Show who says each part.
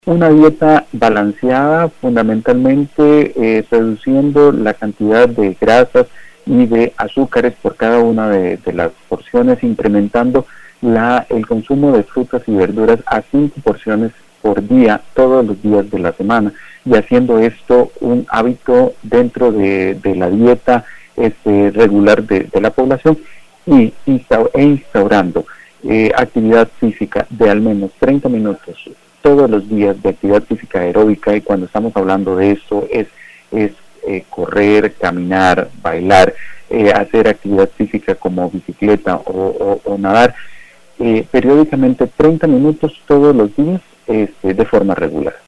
Speaker 1: Una dieta balanceada, fundamentalmente reduciendo la cantidad de grasas y de azúcares por cada una de las porciones, incrementando el consumo de frutas y verduras a 5 porciones por día, todos los días de la semana, y haciendo esto un hábito dentro de la dieta regular de la población, y instaurando actividad física de al menos 30 minutos todos los días de actividad física aeróbica. Y cuando estamos hablando de eso es correr, caminar, bailar, hacer actividad física como bicicleta o nadar periódicamente 30 minutos todos los días de forma regular.